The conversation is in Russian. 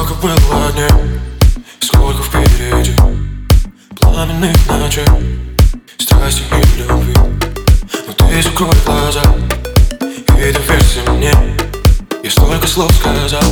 Сколько было дней, сколько впереди пламенных ночей, страсти и любви. Но ты закрой глаза и доверься мне. Я столько слов сказал,